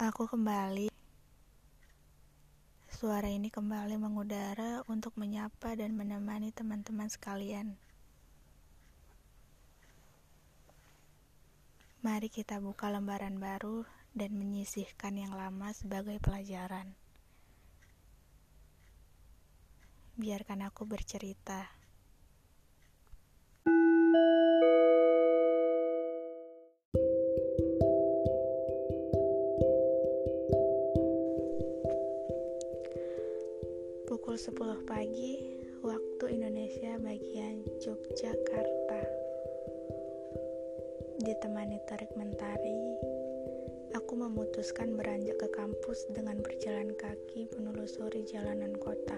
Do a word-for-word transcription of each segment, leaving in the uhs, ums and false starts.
Aku kembali. Suara ini kembali mengudara untuk menyapa dan menemani teman-teman sekalian. Mari kita buka lembaran baru dan menyisihkan yang lama sebagai pelajaran. Biarkan aku bercerita. Pukul sepuluh pagi, waktu Indonesia bagian Yogyakarta. Ditemani terik mentari, aku memutuskan beranjak ke kampus dengan berjalan kaki menelusuri jalanan kota.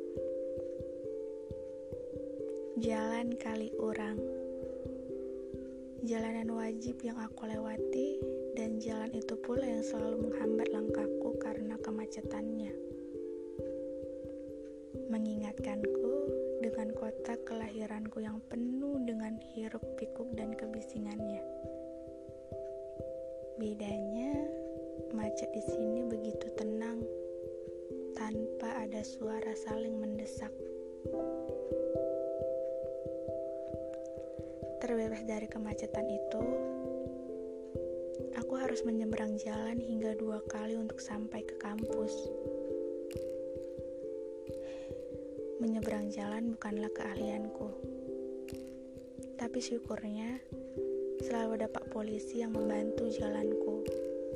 Jalan Kaliurang, jalanan wajib yang aku lewati, dan jalan itu pula yang selalu menghambat langkahku karena kemacetannya. Mengingatkanku dengan kota kelahiranku yang penuh dengan hiruk-pikuk dan kebisingannya. Bedanya, macet di sini begitu tenang, tanpa ada suara saling mendesak. Terbebas dari kemacetan itu, aku harus menyeberang jalan hingga dua kali untuk sampai ke kampus. Menyeberang jalan bukanlah keahlianku, tapi syukurnya selalu ada Pak Polisi yang membantu jalanku.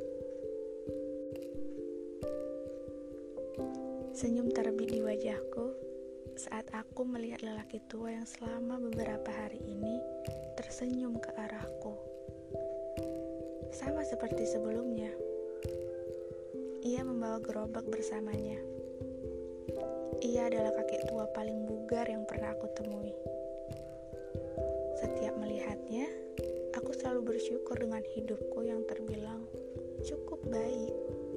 Senyum terbit di wajahku saat aku melihat lelaki tua yang selama beberapa hari ini tersenyum ke arahku. Sama seperti sebelumnya, ia membawa gerobak bersamanya. Ia adalah kakek tua paling bugar yang pernah aku temui. Setiap melihatnya, aku selalu bersyukur dengan hidupku yang terbilang cukup baik.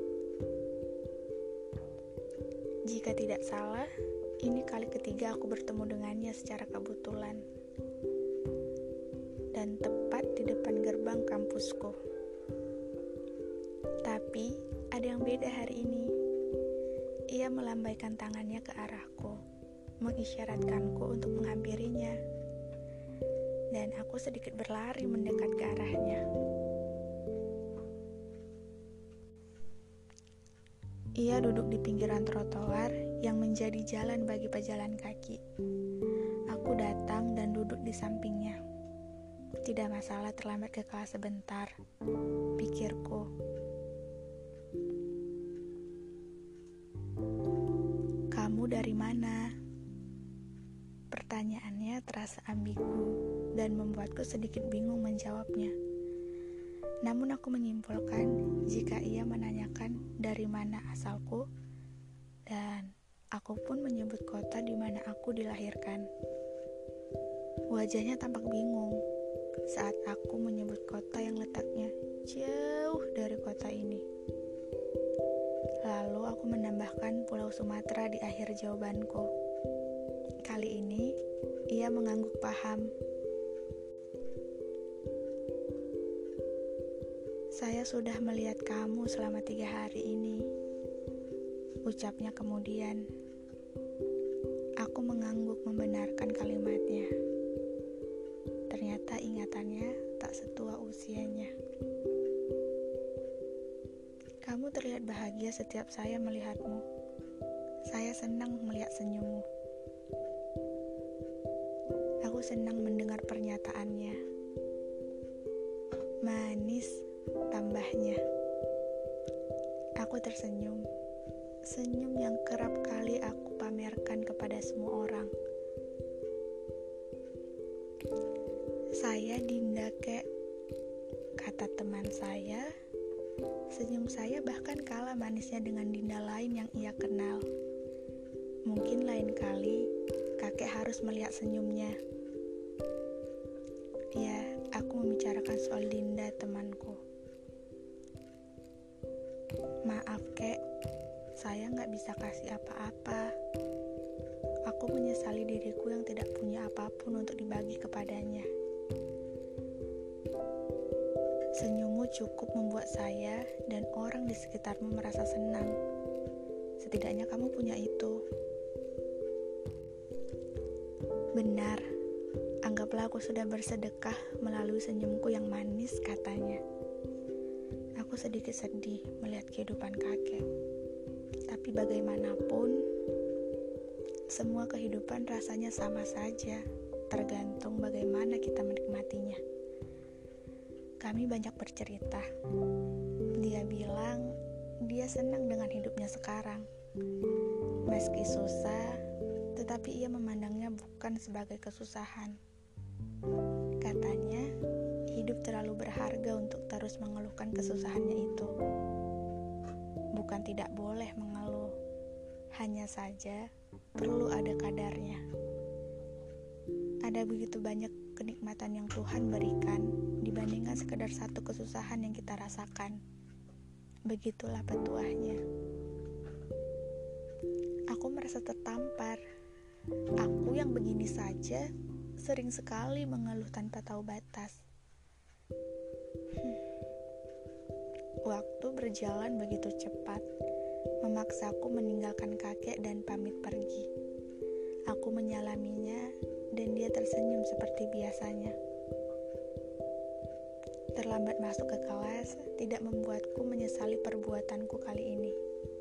Jika tidak salah, ini kali ketiga aku bertemu dengannya secara kebetulan. Dan tepat di depan gerbang kampusku. Tapi, ada yang beda hari ini. Ia melambaikan tangannya ke arahku, mengisyaratkanku untuk menghampirinya. Dan aku sedikit berlari mendekat ke arahnya. Ia duduk di pinggiran trotoar yang menjadi jalan bagi pejalan kaki. Aku datang dan duduk di sampingnya. Tidak masalah terlambat ke kelas sebentar, pikirku. Kamu dari mana? Pertanyaannya terasa ambigu dan membuatku sedikit bingung menjawabnya. Namun aku menyimpulkan jika ia menanyakan dari mana asalku, dan aku pun menyebut kota di mana aku dilahirkan. Wajahnya tampak bingung saat aku menyebut kota yang letaknya jauh dari kota ini. Lalu aku menambahkan Pulau Sumatera di akhir jawabanku. Kali ini, ia mengangguk paham. Saya sudah melihat kamu selama tiga hari ini, ucapnya kemudian. Aku mengangguk membenarkan kalimatnya. Ternyata ingatannya tak setua usianya. Kamu terlihat bahagia setiap saya melihatmu. Saya senang melihat senyummu. Aku senang mendengar pernyataannya. Manis, tambahnya. Aku tersenyum. Senyum yang kerap kali aku pamerkan kepada semua orang. Saya Dinda kek, kata teman saya. Senyum saya bahkan kalah manisnya dengan Dinda lain yang ia kenal. Mungkin lain kali kakek harus melihat senyumnya. Ya, aku membicarakan soal Dinda temanku. Maaf kek, saya gak bisa kasih apa-apa. Aku menyesali diriku yang tidak punya apapun untuk dibagi kepadanya. Senyummu cukup membuat saya dan orang di sekitarmu merasa senang. Setidaknya kamu punya itu. Benar, anggaplah aku sudah bersedekah melalui senyumku yang manis, katanya. Aku sedikit sedih melihat kehidupan kakek. Tapi bagaimanapun, semua kehidupan rasanya sama saja, tergantung bagaimana kita menikmatinya. Kami banyak bercerita. Dia bilang dia senang dengan hidupnya sekarang. Meski susah, tetapi ia memandangnya bukan sebagai kesusahan. Katanya, hidup terlalu berharga untuk terus mengeluhkan kesusahannya itu. Bukan tidak boleh mengeluh, hanya saja perlu ada kadarnya. Ada begitu banyak kenikmatan yang Tuhan berikan dibandingkan sekedar satu kesusahan yang kita rasakan. Begitulah petuahnya. Aku merasa tertampar. Aku yang begini saja sering sekali mengeluh tanpa tahu batas. Hmm. Waktu berjalan begitu cepat, memaksaku meninggalkan kakek dan pamit pergi. Aku menyalaminya dan dia tersenyum seperti biasanya. Terlambat masuk ke kelas tidak membuatku menyesali perbuatanku kali ini.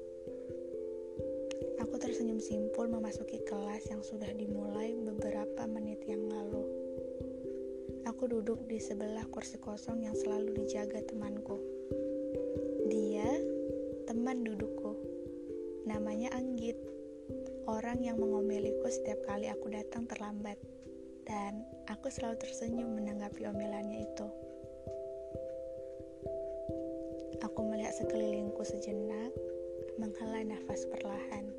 Aku tersenyum simpul memasuki kelas yang sudah dimulai beberapa menit yang lalu. Aku duduk di sebelah kursi kosong yang selalu dijaga temanku. Dia, teman dudukku. Namanya Anggit. Orang yang mengomeliku setiap kali aku datang terlambat, dan aku selalu tersenyum menanggapi omelannya itu. Aku melihat sekelilingku sejenak, menghela nafas perlahan.